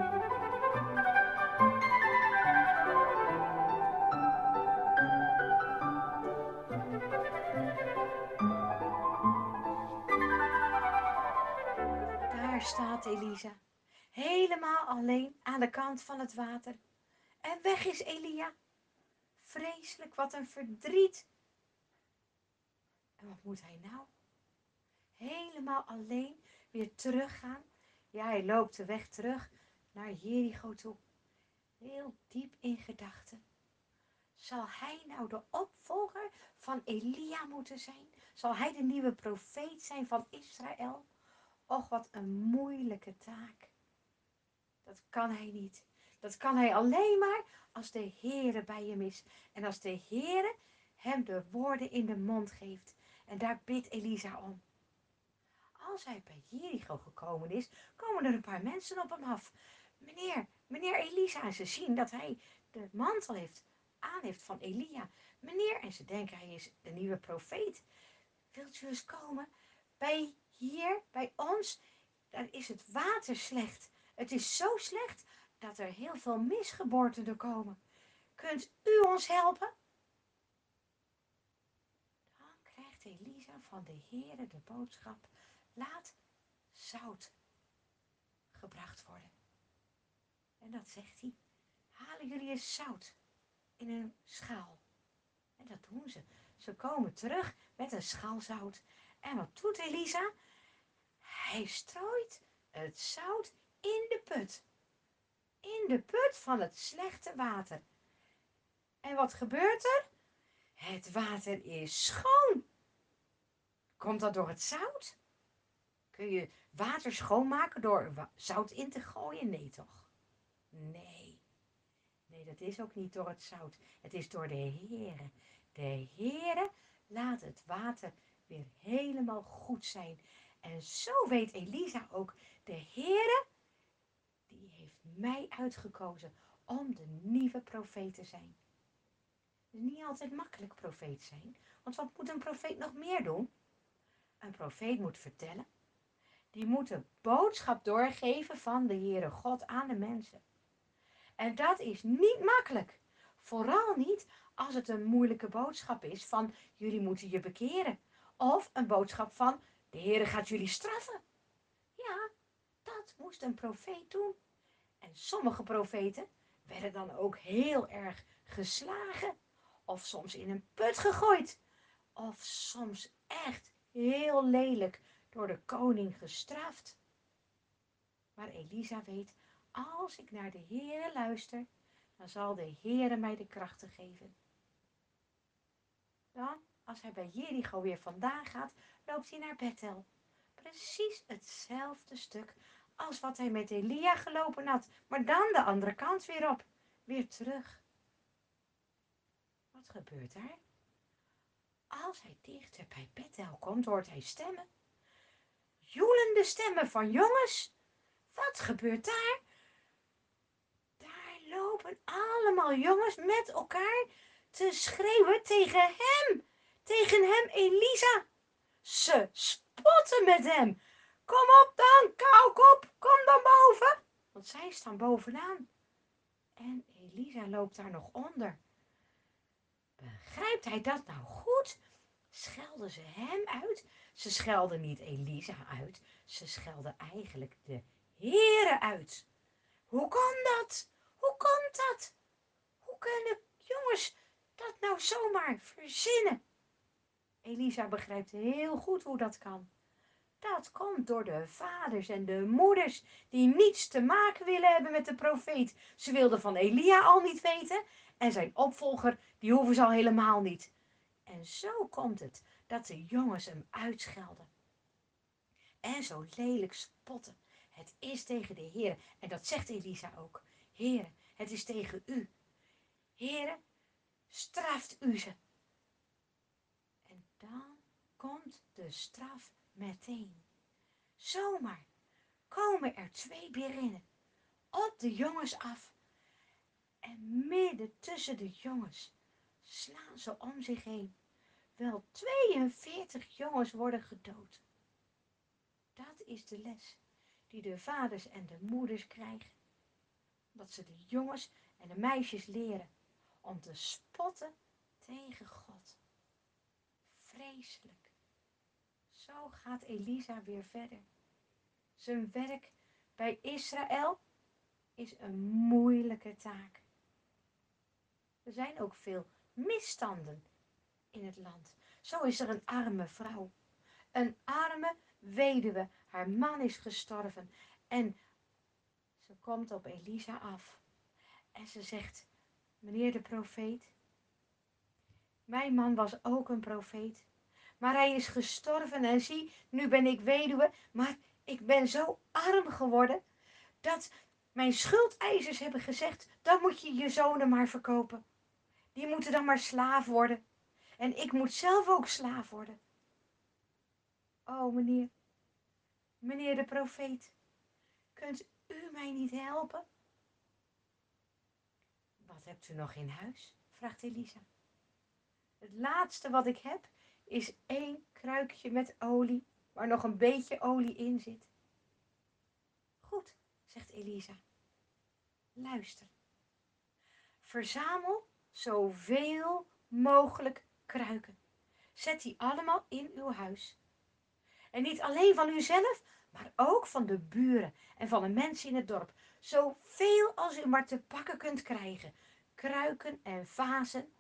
Daar staat Elisa, helemaal alleen aan de kant van het water. En weg is Elia. Vreselijk, wat een verdriet. En wat moet hij nou? Helemaal alleen weer teruggaan? Ja, hij loopt de weg terug naar Jericho toe. Heel diep in gedachten. Zal hij nou de opvolger van Elia moeten zijn? Zal hij de nieuwe profeet zijn van Israël? Och, wat een moeilijke taak. Dat kan hij niet. Dat kan hij alleen maar als de Heere bij hem is. En als de Heere hem de woorden in de mond geeft. En daar bidt Elisa om. Als hij bij Jericho gekomen is, komen er een paar mensen op hem af. Meneer Elisa. En ze zien dat hij de mantel aan heeft van Elia. Meneer, en ze denken hij is de nieuwe profeet. Wilt u eens komen? Bij ons, daar is het water slecht. Het is zo slecht dat er heel veel misgeboorten komen. Kunt u ons helpen? Dan krijgt Elisa van de Heere de boodschap: laat zout gebracht worden. En dat zegt hij: halen jullie eens zout in een schaal. En dat doen ze. Ze komen terug met een schaal zout. En wat doet Elisa? Hij strooit het zout in de put. In de put van het slechte water. En wat gebeurt er? Het water is schoon. Komt dat door het zout? Kun je water schoonmaken door zout in te gooien? Nee toch? Nee, dat is ook niet door het zout. Het is door de Heere. De Heere laat het water weer helemaal goed zijn. En zo weet Elisa ook, de Heere, die heeft mij uitgekozen om de nieuwe profeet te zijn. Het is niet altijd makkelijk profeet zijn, want wat moet een profeet nog meer doen? Een profeet moet vertellen. Die moet de boodschap doorgeven van de Heere God aan de mensen. En dat is niet makkelijk. Vooral niet als het een moeilijke boodschap is van jullie moeten je bekeren. Of een boodschap van de Heere gaat jullie straffen. Ja, dat moest een profeet doen. En sommige profeten werden dan ook heel erg geslagen. Of soms in een put gegooid. Of soms echt heel lelijk door de koning gestraft. Maar Elisa weet, als ik naar de Heere luister, dan zal de Heere mij de krachten geven. Dan, als hij bij Jericho weer vandaan gaat, loopt hij naar Bethel. Precies hetzelfde stuk als wat hij met Elia gelopen had, maar dan de andere kant weer op. Weer terug. Wat gebeurt er? Als hij dichter bij Bethel komt, hoort hij stemmen. Joelende stemmen van jongens. Wat gebeurt daar? Daar lopen allemaal jongens met elkaar te schreeuwen tegen hem Elisa. Ze spotten met hem. Kom op dan, Kaukop, kom dan boven. Want zij staan bovenaan. En Elisa loopt daar nog onder. Begrijpt hij dat nou goed? Schelden ze hem uit? Ze schelden niet Elisa uit. Ze schelden eigenlijk de Heere uit. Hoe kan dat? Hoe komt dat? Hoe kunnen jongens dat nou zomaar verzinnen? Elisa begrijpt heel goed hoe dat kan. Dat komt door de vaders en de moeders die niets te maken willen hebben met de profeet. Ze wilden van Elia al niet weten en zijn opvolger, die hoeven ze al helemaal niet. En zo komt het dat de jongens hem uitschelden. En zo lelijk spotten. Het is tegen de Heer. En dat zegt Elisa ook. Heer, het is tegen u. Heer, straft u ze. En dan komt de straf meteen. Zomaar komen er 2 berinnen op de jongens af. En midden tussen de jongens slaan ze om zich heen. Wel 42 jongens worden gedood. Dat is de les die de vaders en de moeders krijgen. Dat ze de jongens en de meisjes leren om te spotten tegen God. Vreselijk. Zo gaat Elisa weer verder. Zijn werk bij Israël is een moeilijke taak. Er zijn ook veel misstanden in het land. Zo is er een arme vrouw. Een arme weduwe. Haar man is gestorven. En ze komt op Elisa af. En ze zegt, meneer de profeet, mijn man was ook een profeet. Maar hij is gestorven en zie, nu ben ik weduwe. Maar ik ben zo arm geworden dat mijn schuldeisers hebben gezegd, dan moet je je zonen maar verkopen. Die moeten dan maar slaaf worden. En ik moet zelf ook slaaf worden. Oh meneer de profeet, kunt u mij niet helpen? Wat hebt u nog in huis? Vraagt Elisa. Het laatste wat ik heb is 1 kruikje met olie, waar nog een beetje olie in zit. Goed, zegt Elisa. Luister. Verzamel zoveel mogelijk kruiken. Zet die allemaal in uw huis. En niet alleen van uzelf, maar ook van de buren en van de mensen in het dorp. Zoveel als u maar te pakken kunt krijgen. Kruiken en vazen.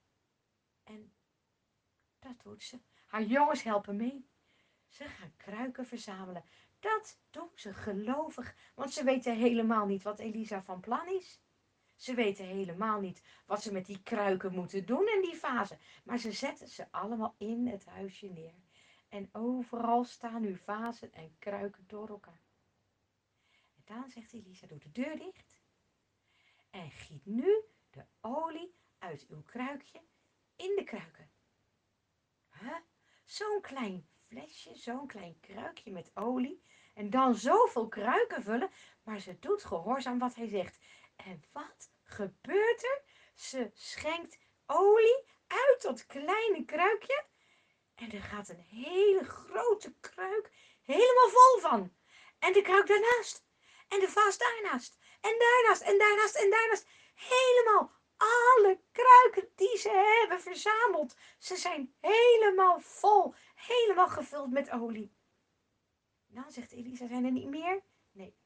En dat doet ze. Haar jongens helpen mee. Ze gaan kruiken verzamelen. Dat doen ze gelovig, want ze weten helemaal niet wat Elisa van plan is. Ze weten helemaal niet wat ze met die kruiken moeten doen en die vazen. Maar ze zetten ze allemaal in het huisje neer. En overal staan nu vazen en kruiken door elkaar. En dan zegt Elisa, doe de deur dicht. En giet nu de olie uit uw kruikje in de kruiken. Huh? Zo'n klein flesje, zo'n klein kruikje met olie. En dan zoveel kruiken vullen. Maar ze doet gehoorzaam wat hij zegt. En wat gebeurt er? Ze schenkt olie uit dat kleine kruikje. En er gaat een hele grote kruik helemaal vol van. En de kruik daarnaast. En de vaas daarnaast. En daarnaast. En daarnaast. En daarnaast. Helemaal alle kruiken die ze hebben verzameld. Ze zijn helemaal vol. Helemaal gevuld met olie. Nou, zegt Elisa, zijn er niet meer? Nee,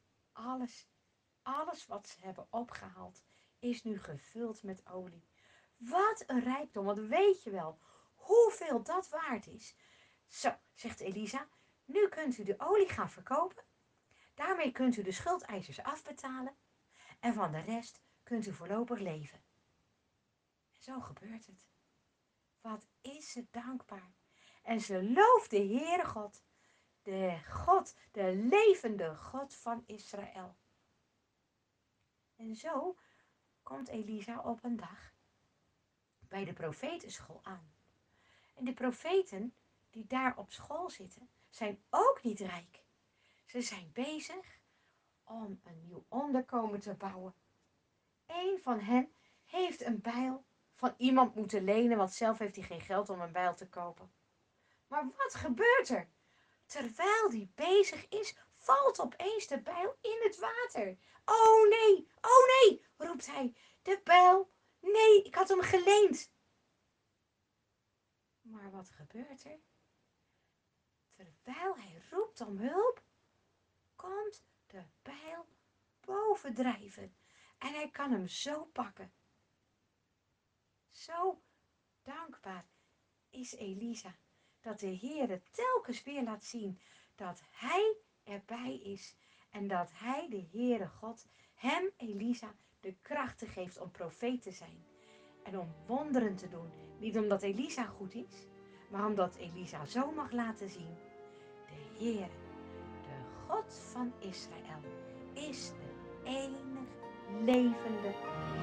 alles wat ze hebben opgehaald is nu gevuld met olie. Wat een rijkdom, want weet je wel hoeveel dat waard is? Zo, zegt Elisa, nu kunt u de olie gaan verkopen. Daarmee kunt u de schuldeisers afbetalen. En van de rest kunt u voorlopig leven. En zo gebeurt het. Wat is ze dankbaar. En ze looft de Heere God. De levende God van Israël. En zo komt Elisa op een dag bij de profetenschool aan. En de profeten die daar op school zitten, zijn ook niet rijk. Ze zijn bezig om een nieuw onderkomen te bouwen. Eén van hen heeft een bijl van iemand moeten lenen, want zelf heeft hij geen geld om een bijl te kopen. Maar wat gebeurt er? Terwijl hij bezig is, valt opeens de bijl in het water. Oh nee, roept hij. De bijl, nee, ik had hem geleend. Maar wat gebeurt er? Terwijl hij roept om hulp, komt de bijl bovendrijven en hij kan hem zo pakken. Zo dankbaar is Elisa dat de Heere telkens weer laat zien dat hij erbij is en dat hij, de Heere God, hem, Elisa, de krachten geeft om profeet te zijn en om wonderen te doen. Niet omdat Elisa goed is, maar omdat Elisa zo mag laten zien: de Heere, de God van Israël, is de enig levende